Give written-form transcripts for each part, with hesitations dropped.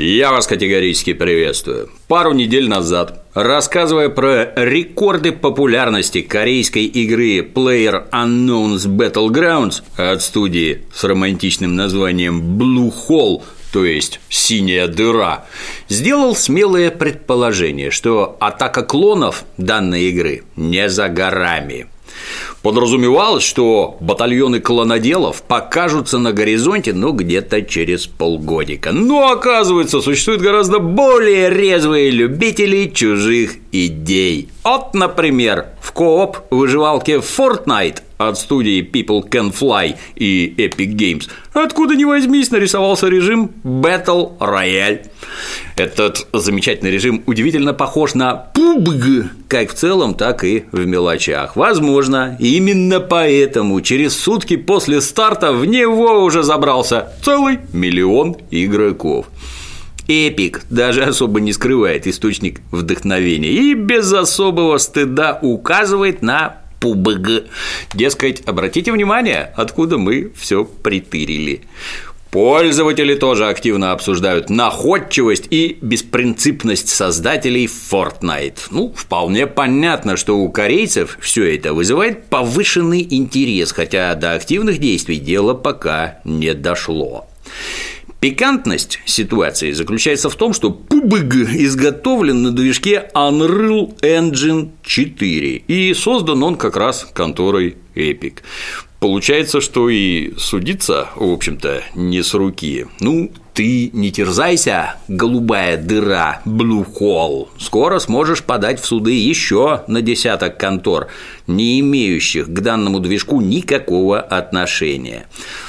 Я вас категорически приветствую. Пару недель назад, рассказывая про рекорды популярности корейской игры PlayerUnknown's Battlegrounds от студии с романтичным названием Blue Hole, то есть «Синяя дыра», сделал смелое предположение, что атака клонов данной игры не за горами. Подразумевалось, что батальоны клоноделов покажутся на горизонте, где-то через полгодика. Но, оказывается, существуют гораздо более резвые любители чужих идей. Вот, например, в кооп выживалке Fortnite от студии People Can Fly и Epic Games откуда ни возьмись нарисовался режим Battle Royale. Этот замечательный режим удивительно похож на PUBG, как в целом, так и в мелочах. Возможно, именно поэтому через сутки после старта в него уже забрался целый миллион игроков. Epic даже особо не скрывает источник вдохновения и без особого стыда указывает на PUBG. Дескать, обратите внимание, откуда мы все притырили. Пользователи тоже активно обсуждают находчивость и беспринципность создателей Fortnite. Вполне понятно, что у корейцев все это вызывает повышенный интерес, хотя до активных действий дело пока не дошло. Пикантность ситуации заключается в том, что PUBG изготовлен на движке Unreal Engine 4 и создан он как раз конторой Epic. Получается, что и судиться, в общем-то, не с руки. Ты не терзайся, голубая дыра, Blue Hole. Скоро сможешь подать в суды еще на десяток контор, не имеющих к данному движку никакого отношения.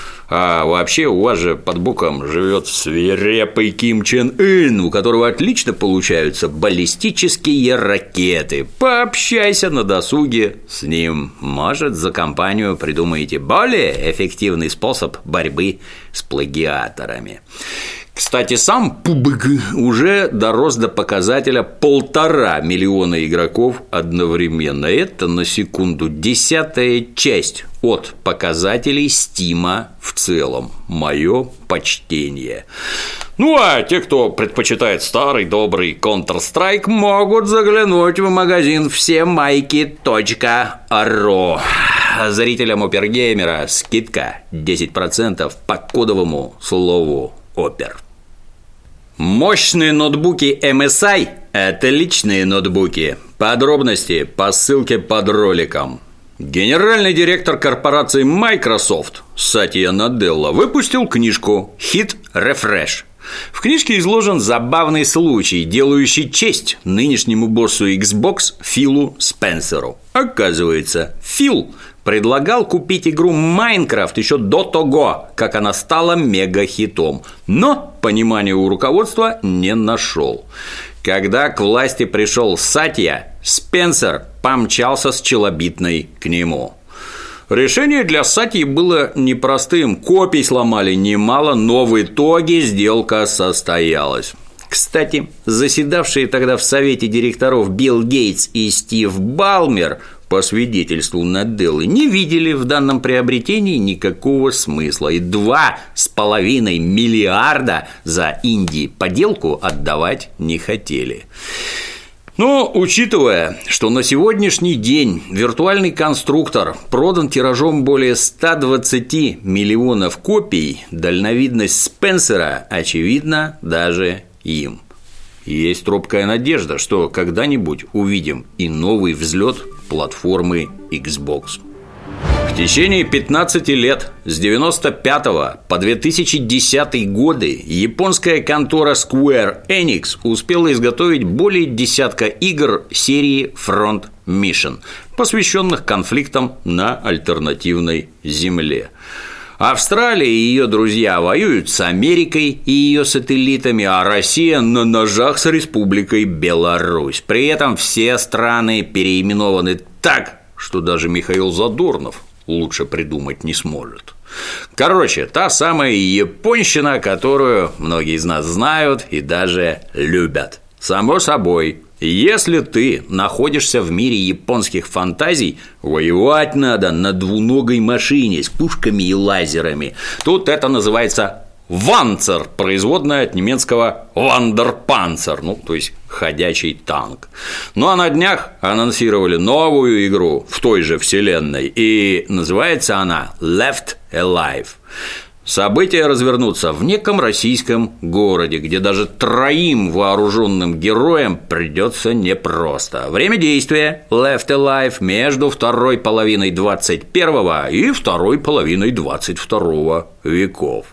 А вообще у вас же под боком живет свирепый Ким Чен Ын, у которого отлично получаются баллистические ракеты. Пообщайся на досуге с ним. Может, за компанию придумаете более эффективный способ борьбы с плагиаторами. Кстати, сам PUBG уже дорос до показателя 1,5 миллиона игроков одновременно. Это, на секунду, 10-я часть от показателей Стима в целом. Мое почтение. А те, кто предпочитает старый добрый Counter-Strike, могут заглянуть в магазин всемайки.ру. Зрителям Опергеймера скидка 10% по кодовому слову «Опер». Мощные ноутбуки MSI – это личные ноутбуки. Подробности по ссылке под роликом. Генеральный директор корпорации Microsoft Сатья Наделла выпустил книжку «Hit Refresh». В книжке изложен забавный случай, делающий честь нынешнему боссу Xbox Филу Спенсеру. Оказывается, Фил предлагал купить игру Майнкрафт еще до того, как она стала мега-хитом, но понимания у руководства не нашел. Когда к власти пришел Сатья, Спенсер помчался с челобитной к нему. Решение для Сатьи было непростым, копий сломали немало, но в итоге сделка состоялась. Кстати, заседавшие тогда в совете директоров Билл Гейтс и Стив Балмер, по свидетельству Наделлы, не видели в данном приобретении никакого смысла и 2,5 миллиарда за инди-поделку отдавать не хотели. Но, учитывая, что на сегодняшний день виртуальный конструктор продан тиражом более 120 миллионов копий, дальновидность Спенсера очевидна даже им. Есть робкая надежда, что когда-нибудь увидим и новый взлет платформы Xbox. В течение 15 лет, с 1995 по 2010 годы, японская контора Square Enix успела изготовить более десятка игр серии Front Mission, посвященных конфликтам на альтернативной Земле. Австралия и ее друзья воюют с Америкой и ее сателлитами, а Россия на ножах с Республикой Беларусь. При этом все страны переименованы так, что даже Михаил Задорнов лучше придумать не сможет. Короче, та самая японщина, которую многие из нас знают и даже любят. Само собой, если ты находишься в мире японских фантазий, воевать надо на двуногой машине с пушками и лазерами. Тут это называется Ванцер, производная от немецкого Вандерпанцер, то есть ходячий танк. Ну а на днях анонсировали новую игру в той же вселенной, и называется она Left Alive. События развернутся в неком российском городе, где даже 3 вооруженным героям придется непросто. Время действия Left Alive между второй половиной 21 и второй половиной 22 веков.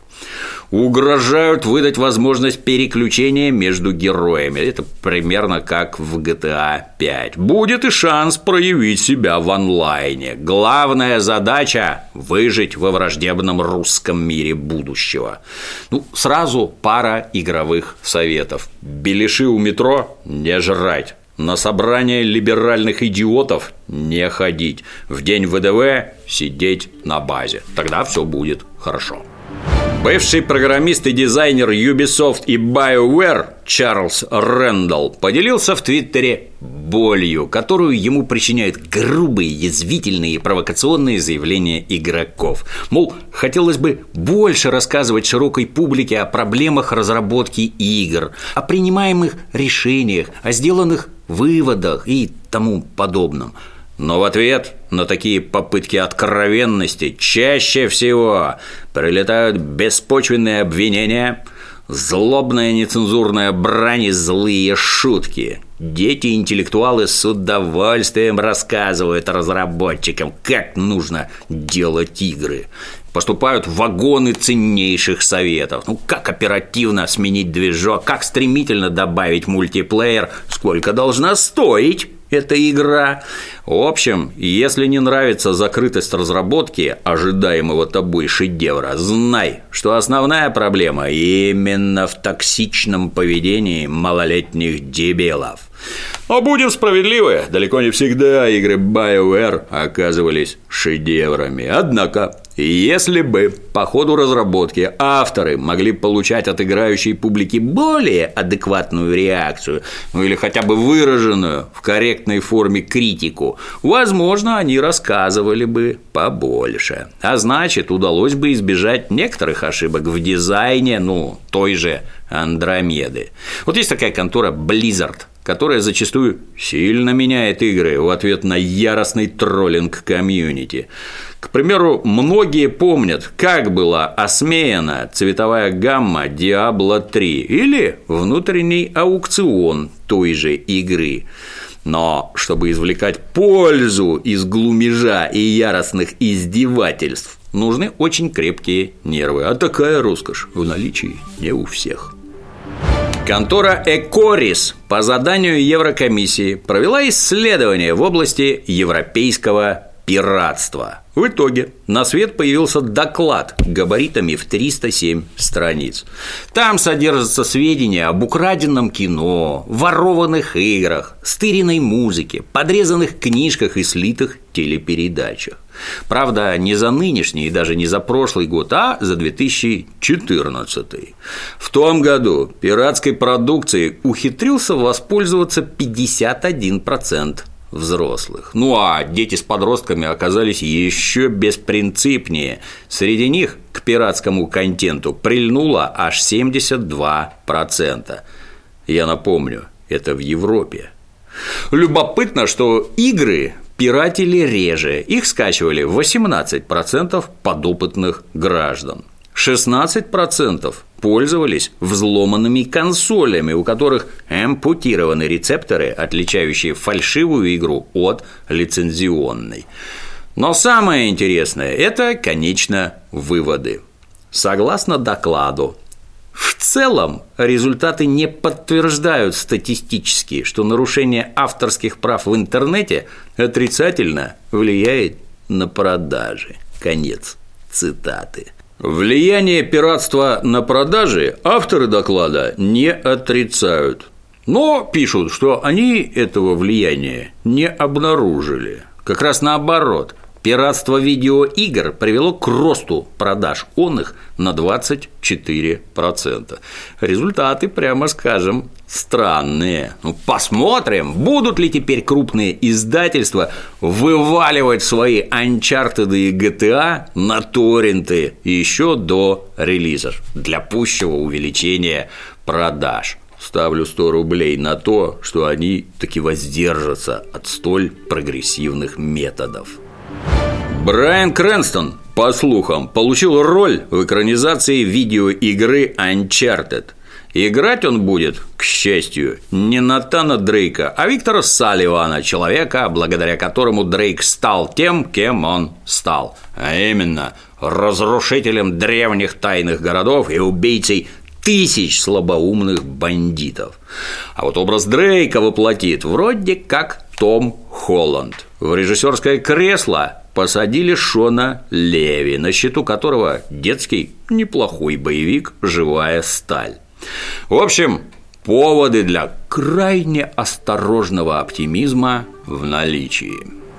Угрожают выдать возможность переключения между героями. Это примерно как в GTA 5. Будет и шанс проявить себя в онлайне. Главная задача – выжить во враждебном русском мире будущего. Сразу пара игровых советов. Беляши у метро не жрать. На собрание либеральных идиотов не ходить. В день ВДВ сидеть на базе. Тогда все будет хорошо. Бывший программист и дизайнер Ubisoft и BioWare Чарльз Рэндалл поделился в Твиттере болью, которую ему причиняют грубые, язвительные и провокационные заявления игроков. Мол, хотелось бы больше рассказывать широкой публике о проблемах разработки игр, о принимаемых решениях, о сделанных выводах и тому подобном. Но в ответ на такие попытки откровенности чаще всего прилетают беспочвенные обвинения, злобная нецензурная брань и злые шутки. Дети-интеллектуалы с удовольствием рассказывают разработчикам, как нужно делать игры. Поступают вагоны ценнейших советов. Как оперативно сменить движок, как стремительно добавить мультиплеер, сколько должна стоить эта игра. В общем, если не нравится закрытость разработки ожидаемого тобой шедевра, знай, что основная проблема именно в токсичном поведении малолетних дебилов. Но будем справедливы, далеко не всегда игры BioWare оказывались шедеврами. Однако, если бы по ходу разработки авторы могли получать от играющей публики более адекватную реакцию, или хотя бы выраженную в корректной форме критику, возможно, они рассказывали бы побольше. А значит, удалось бы избежать некоторых ошибок в дизайне, той же Андромеды. Вот есть такая контора Blizzard, которая зачастую сильно меняет игры в ответ на яростный троллинг комьюнити. К примеру, многие помнят, как была осмеяна цветовая гамма Diablo 3 или внутренний аукцион той же игры. Но чтобы извлекать пользу из глумежа и яростных издевательств, нужны очень крепкие нервы, а такая роскошь в наличии не у всех. Контора Ecoris по заданию Еврокомиссии провела исследование в области европейского пиратства. В итоге на свет появился доклад габаритами в 307 страниц. Там содержатся сведения об украденном кино, ворованных играх, стыренной музыке, подрезанных книжках и слитых телепередачах. Правда, не за нынешний и даже не за прошлый год, а за 2014. В том году пиратской продукцией ухитрился воспользоваться 51% взрослых. А дети с подростками оказались еще беспринципнее. Среди них к пиратскому контенту прильнуло аж 72%. Я напомню, это в Европе. Любопытно, что игры пиратели реже, их скачивали 18% подопытных граждан. 16% пользовались взломанными консолями, у которых ампутированы рецепторы, отличающие фальшивую игру от лицензионной. Но самое интересное – это, конечно, выводы. Согласно докладу, в целом результаты не подтверждают статистически, что нарушение авторских прав в интернете отрицательно влияет на продажи. Конец цитаты. Влияние пиратства на продажи авторы доклада не отрицают, но пишут, что они этого влияния не обнаружили. Как раз наоборот, пиратство видеоигр привело к росту продаж онных на 24%. Результаты, прямо скажем, странные. Посмотрим, будут ли теперь крупные издательства вываливать свои Uncharted и GTA на торренты еще до релиза для пущего увеличения продаж. Ставлю 100 рублей на то, что они таки воздержатся от столь прогрессивных методов. Брайан Крэнстон, по слухам, получил роль в экранизации видеоигры Uncharted. Играть он будет, к счастью, не Натана Дрейка, а Виктора Салливана, человека, благодаря которому Дрейк стал тем, кем он стал, а именно разрушителем древних тайных городов и убийцей тысяч слабоумных бандитов. А вот образ Дрейка воплотит вроде как Том Холланд. В режиссерское кресло посадили Шона Леви, на счету которого детский неплохой боевик «Живая сталь». В общем, поводы для крайне осторожного оптимизма в наличии.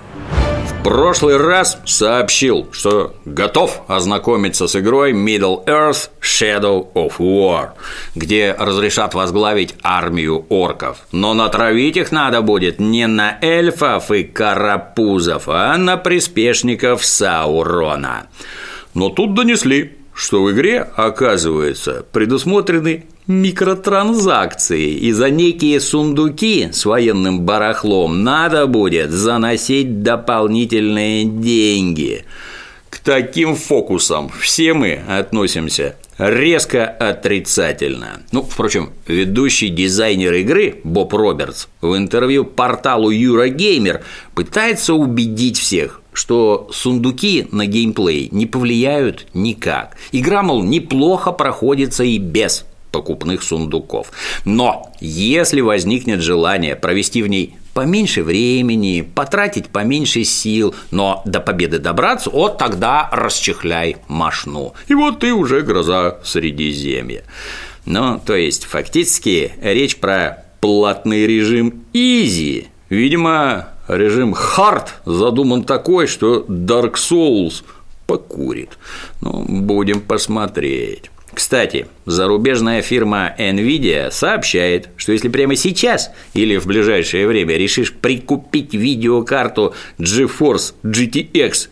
В прошлый раз сообщил, что готов ознакомиться с игрой Middle-earth Shadow of War, где разрешат возглавить армию орков. Но натравить их надо будет не на эльфов и карапузов, а на приспешников Саурона. Но тут донесли, что в игре, оказывается, предусмотрены микротранзакции, и за некие сундуки с военным барахлом надо будет заносить дополнительные деньги. К таким фокусам все мы относимся резко отрицательно. Впрочем, ведущий дизайнер игры Боб Робертс в интервью порталу Eurogamer пытается убедить всех, что сундуки на геймплей не повлияют никак. Игра, мол, неплохо проходится и без покупных сундуков. Но если возникнет желание провести в ней поменьше времени, потратить поменьше сил, но до победы добраться, вот тогда расчехляй мошну. И вот ты уже гроза Средиземья. То есть, фактически, речь про платный режим Easy. Видимо, режим Hard задуман такой, что Dark Souls покурит. Будем посмотреть. Кстати, зарубежная фирма Nvidia сообщает, что если прямо сейчас или в ближайшее время решишь прикупить видеокарту GeForce GTX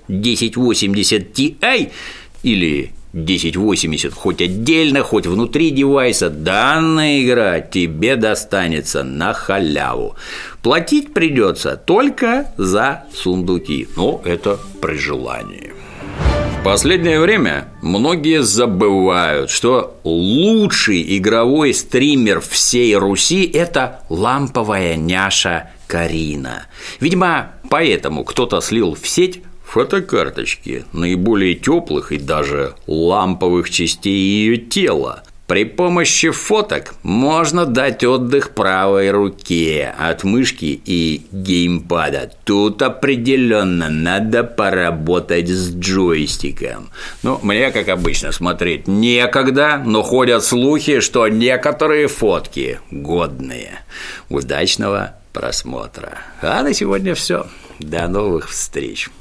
1080 Ti или 1080 хоть отдельно, хоть внутри девайса, данная игра тебе достанется на халяву. Платить придется только за сундуки, но это при желании. В последнее время многие забывают, что лучший игровой стример всей Руси – это ламповая няша Карина. Видимо, поэтому кто-то слил в сеть фотокарточки наиболее теплых и даже ламповых частей ее тела. При помощи фоток можно дать отдых правой руке от мышки и геймпада. Тут определенно надо поработать с джойстиком. Мне, как обычно, смотреть некогда, но ходят слухи, что некоторые фотки годные. Удачного просмотра. А на сегодня все. До новых встреч.